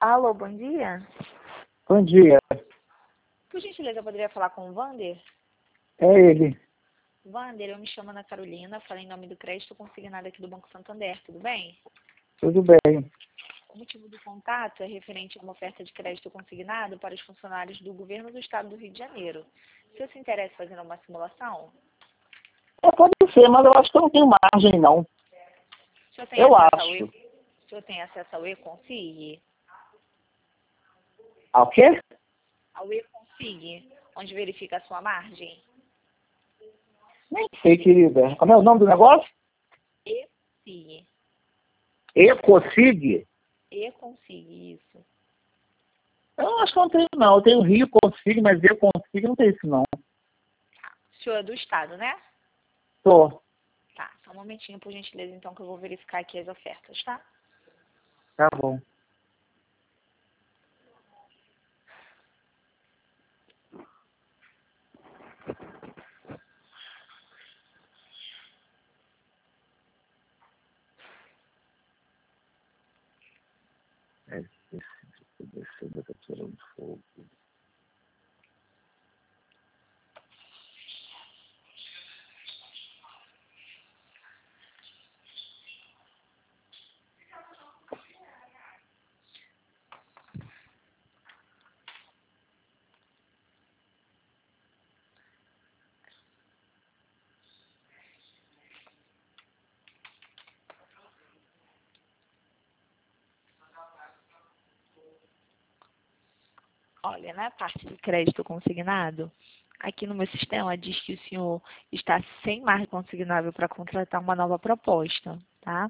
Alô, bom dia. Bom dia. Por gentileza, eu poderia falar com o Wander? É ele. Wander, eu me chamo Ana Carolina, falo em nome do crédito consignado aqui do Banco Santander, tudo bem? Tudo bem. O motivo do contato é referente a uma oferta de crédito consignado para os funcionários do governo do estado do Rio de Janeiro. O senhor se interessa em fazer uma simulação? Pode ser, mas eu acho que eu não tenho margem, não. O senhor tem Eu acesso acho. O senhor tem acesso ao E-Consig? Ao quê? Ao E-Consig, onde verifica a sua margem? Nem sei, querida. Como é o nome do negócio? E-Consig. Ecosig? E-Consig, isso. Eu acho que eu não tenho, não. Eu tenho Rio Consig, mas Ecosig não tem isso, não. O senhor é do estado, né? Tô. Tá, só um momentinho, por gentileza, então, que eu vou verificar aqui as ofertas, tá? Tá bom. Esse tá tirando fogo. Olha, na parte de crédito consignado, aqui no meu sistema diz que o senhor está sem margem consignável para contratar uma nova proposta, tá?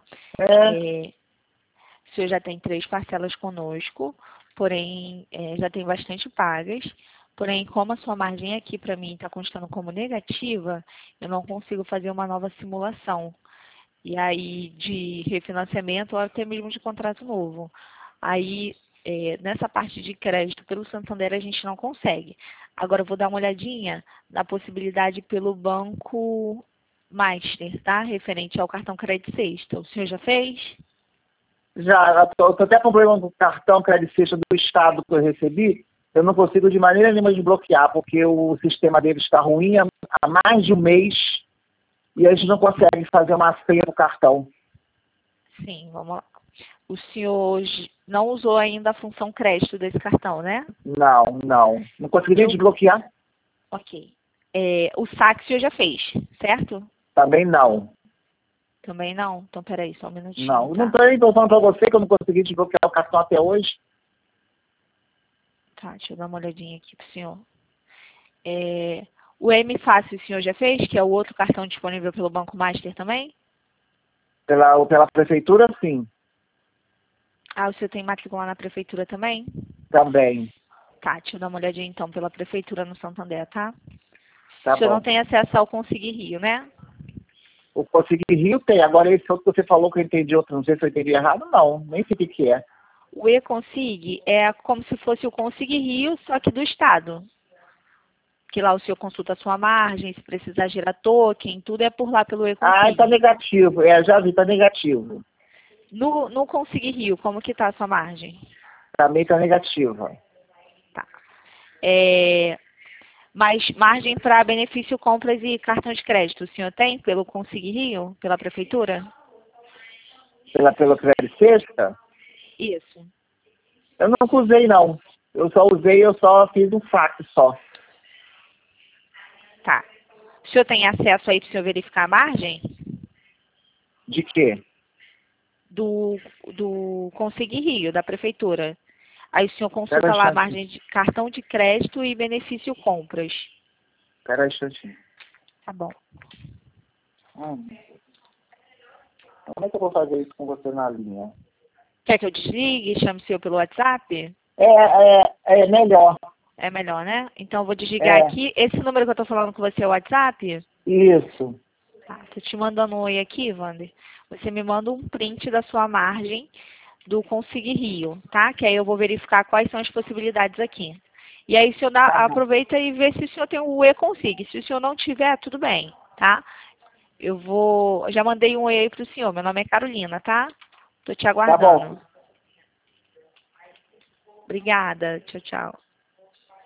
O senhor já tem 3 parcelas conosco, porém, já tem bastante pagas. Porém, como a sua margem aqui para mim está constando como negativa, eu não consigo fazer uma nova simulação. E aí, de refinanciamento ou até mesmo de contrato novo. Aí, nessa parte de crédito pelo Santander, a gente não consegue. Agora, eu vou dar uma olhadinha na possibilidade pelo Banco Master, tá? Referente ao cartão Crédito Sexta. O senhor já fez? Já, eu tô até com problema com o cartão Crédito Sexta do estado que eu recebi. Eu não consigo de maneira nenhuma desbloquear, porque o sistema dele está ruim há mais de um mês e a gente não consegue fazer uma senha no cartão. Sim, vamos lá. O senhor não usou ainda a função crédito desse cartão, né? Não, não. Não consegui nem desbloquear. Ok. O saque o senhor já fez, certo? Também não. Também não? Então, peraí, só um minutinho, Não. tá? Não estou falando para você que eu não consegui desbloquear o cartão até hoje. Tá, deixa eu dar uma olhadinha aqui pro senhor. O M Fácil o senhor já fez, que é o outro cartão disponível pelo Banco Master também? Pela prefeitura, sim. Ah, o senhor tem matrícula na prefeitura também? Também. Tá, deixa eu dar uma olhadinha então pela prefeitura no Santander, tá? Tá O senhor bom. não tem acesso ao Consig Rio, né? O Consegui Rio tem. Agora esse outro que você falou que eu entendi outro. Não sei se eu entendi errado, não. Nem sei o que é. O E-Consig é como se fosse o Consig Rio, só que do Estado. Que lá o senhor consulta a sua margem, se precisar gerar token, tudo é por lá pelo Ah, E-Consig. tá negativo. Já vi, tá negativo. No Consig Rio, como que tá a sua margem? Também tá negativa. Tá. Mas margem para benefício compras e cartão de crédito, o senhor tem pelo Consig Rio, pela prefeitura? Pelo Crédito Sexta? Isso. Eu não usei, não. Eu só fiz um fax só. Tá. O senhor tem acesso aí para o senhor verificar a margem? De quê? Do Consig Rio, da prefeitura. Aí o senhor Pera um consulta lá a instantinho. margem de cartão de crédito e benefício compras. Pera um instantinho. Tá bom. Como é que eu vou fazer isso com você na linha? Quer que eu desligue? Chame o senhor pelo WhatsApp? É melhor. É melhor, né? Então eu vou desligar É, aqui. Esse número que eu tô falando com você é o WhatsApp? isso. Tá, tô te mandando um oi aqui, Wander. Você me manda um print da sua margem do Consig Rio, tá? Que aí eu vou verificar quais são as possibilidades aqui. E aí o senhor Tá bom. aproveita e vê se o senhor tem o E-Consig. Se o senhor não tiver, tudo bem, tá? Já mandei um oi aí pro senhor. Meu nome é Carolina, tá? Tô te Tá aguardando. bom. Obrigada. Tchau, tchau.